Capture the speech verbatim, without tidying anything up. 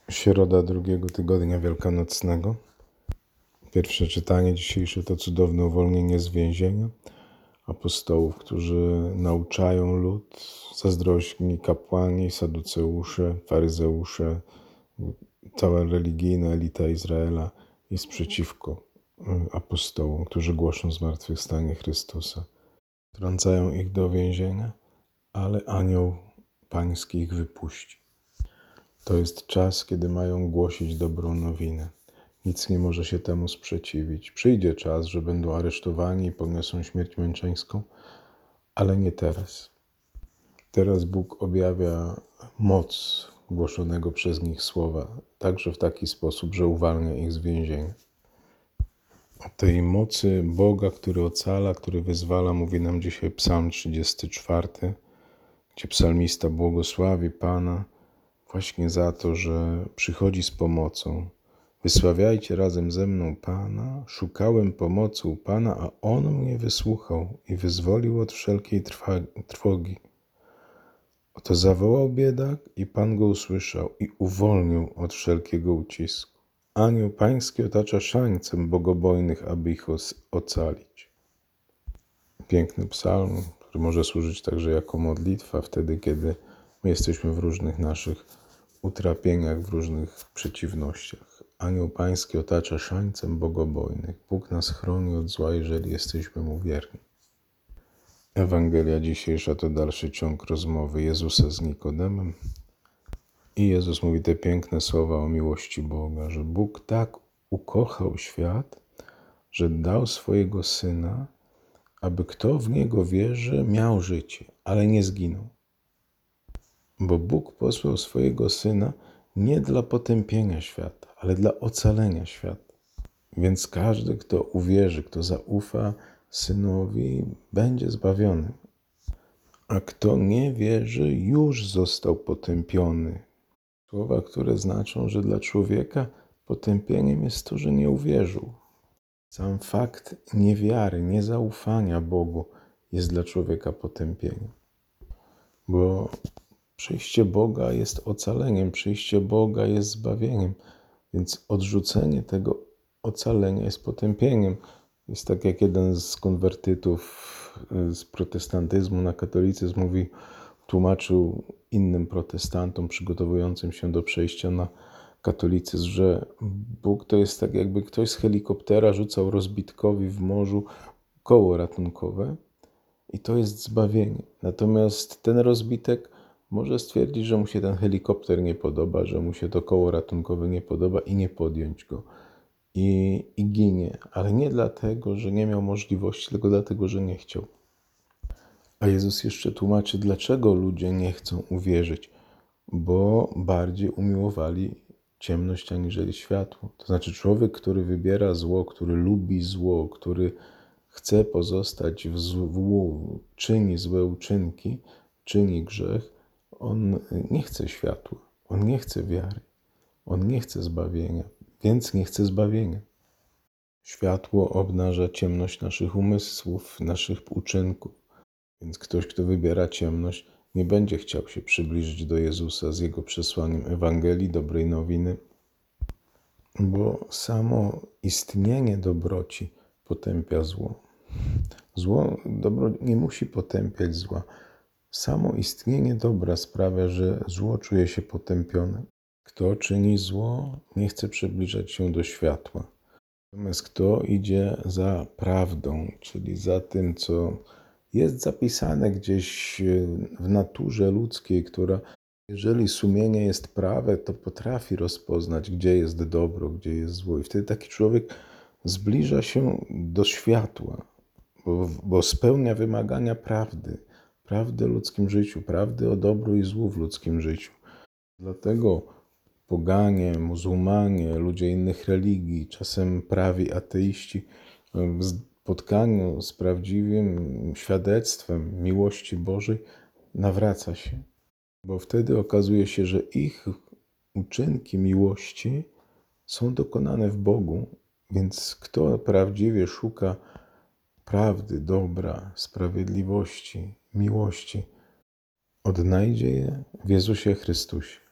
Środa drugiego tygodnia wielkanocnego. Pierwsze czytanie dzisiejsze to cudowne uwolnienie z więzienia apostołów, którzy nauczają lud, zazdrośni kapłani, saduceusze, faryzeusze, cała religijna elita Izraela jest przeciwko apostołom, którzy głoszą zmartwychwstanie Chrystusa. Wtrącają ich do więzienia, ale anioł pański ich wypuści. To jest czas, kiedy mają głosić dobrą nowinę. Nic nie może się temu sprzeciwić. Przyjdzie czas, że będą aresztowani i poniosą śmierć męczeńską, ale nie teraz. Teraz Bóg objawia moc głoszonego przez nich słowa, także w taki sposób, że uwalnia ich z więzienia. O tej mocy Boga, który ocala, który wyzwala, mówi nam dzisiaj Psalm trzydziesty czwarty, gdzie psalmista błogosławi Pana właśnie za to, że przychodzi z pomocą. Wysławiajcie razem ze mną Pana. Szukałem pomocy u Pana, a On mnie wysłuchał i wyzwolił od wszelkiej trwogi. Oto zawołał biedak i Pan go usłyszał i uwolnił od wszelkiego ucisku. Anioł pański otacza szańcem bogobojnych, aby ich ocalić. Piękny psalm, który może służyć także jako modlitwa wtedy, kiedy my jesteśmy w różnych naszych utrapieniach, w różnych przeciwnościach. Anioł pański otacza szańcem bogobojnych. Bóg nas chroni od zła, jeżeli jesteśmy Mu wierni. Ewangelia dzisiejsza to dalszy ciąg rozmowy Jezusa z Nikodemem. I Jezus mówi te piękne słowa o miłości Boga, że Bóg tak ukochał świat, że dał swojego Syna, aby kto w Niego wierzy, miał życie, ale nie zginął. Bo Bóg posłał swojego Syna nie dla potępienia świata, ale dla ocalenia świata. Więc każdy, kto uwierzy, kto zaufa Synowi, będzie zbawiony. A kto nie wierzy, już został potępiony. Słowa, które znaczą, że dla człowieka potępieniem jest to, że nie uwierzył. Sam fakt niewiary, niezaufania Bogu jest dla człowieka potępieniem. Bo przyjście Boga jest ocaleniem, przyjście Boga jest zbawieniem, więc odrzucenie tego ocalenia jest potępieniem. Jest tak, jak jeden z konwertytów z protestantyzmu na katolicyzm mówi, tłumaczył innym protestantom przygotowującym się do przejścia na katolicyzm, że Bóg to jest tak, jakby ktoś z helikoptera rzucał rozbitkowi w morzu koło ratunkowe i to jest zbawienie. Natomiast ten rozbitek może stwierdzić, że mu się ten helikopter nie podoba, że mu się to koło ratunkowe nie podoba i nie podjąć go. I, i ginie, ale nie dlatego, że nie miał możliwości, tylko dlatego, że nie chciał. A Jezus jeszcze tłumaczy, dlaczego ludzie nie chcą uwierzyć, bo bardziej umiłowali ciemność aniżeli światło. To znaczy człowiek, który wybiera zło, który lubi zło, który chce pozostać w złu, czyni złe uczynki, czyni grzech, on nie chce światła, on nie chce wiary, on nie chce zbawienia, więc nie chce zbawienia. Światło obnaża ciemność naszych umysłów, naszych uczynków, więc ktoś, kto wybiera ciemność, nie będzie chciał się przybliżyć do Jezusa z Jego przesłaniem Ewangelii, dobrej nowiny, bo samo istnienie dobroci potępia zło. Zło, dobro nie musi potępiać zła. Samo istnienie dobra sprawia, że zło czuje się potępione. Kto czyni zło, nie chce przybliżać się do światła. Natomiast kto idzie za prawdą, czyli za tym, co jest zapisane gdzieś w naturze ludzkiej, która, jeżeli sumienie jest prawe, to potrafi rozpoznać, gdzie jest dobro, gdzie jest zło. I wtedy taki człowiek zbliża się do światła, bo, bo spełnia wymagania prawdy, prawdy o ludzkim życiu, prawdy o dobru i złu w ludzkim życiu. Dlatego poganie, muzułmanie, ludzie innych religii, czasem prawi ateiści w spotkaniu z prawdziwym świadectwem miłości Bożej nawraca się, bo wtedy okazuje się, że ich uczynki miłości są dokonane w Bogu, więc kto prawdziwie szuka prawdy, dobra, sprawiedliwości, miłości, odnajdzie je w Jezusie Chrystusie.